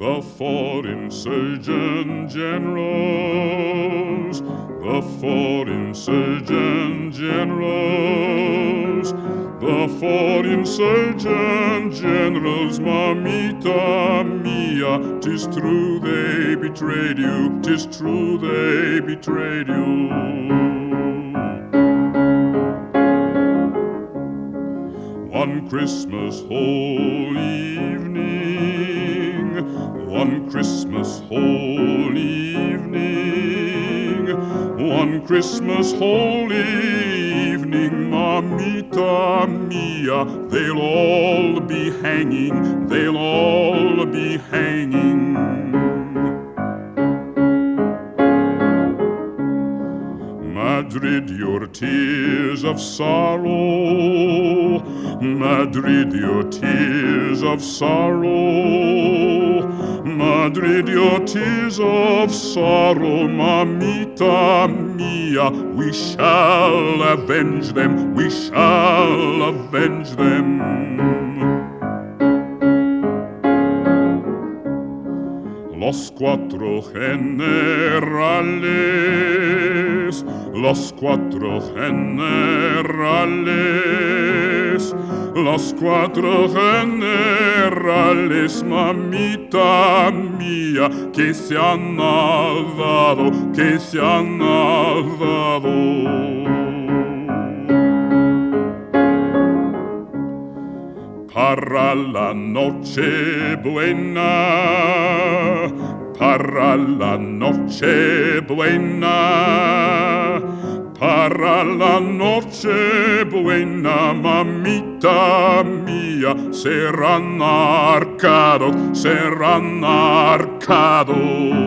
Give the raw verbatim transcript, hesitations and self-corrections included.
the foreign surgeon generals, the foreign surgeon generals, the foreign surgeon generals, mamita mia, 'tis true they betrayed you, 'tis true they betrayed you. One Christmas whole evening, one Christmas whole evening, one Christmas whole evening, mamita mia, they'll all be hanging, they'll all be hanging. Madrid, your tears of sorrow, Madrid, your tears of sorrow, Madrid, your tears of sorrow, mamita mia, we shall avenge them, we shall avenge them. Los cuatro generales, los cuatro generales, los cuatro generales, mamita mía, que se han dado, que se han dado. Para la noche buena, para la noche buena, para la noche buena, mamita mía, serán arcados, serán arcados.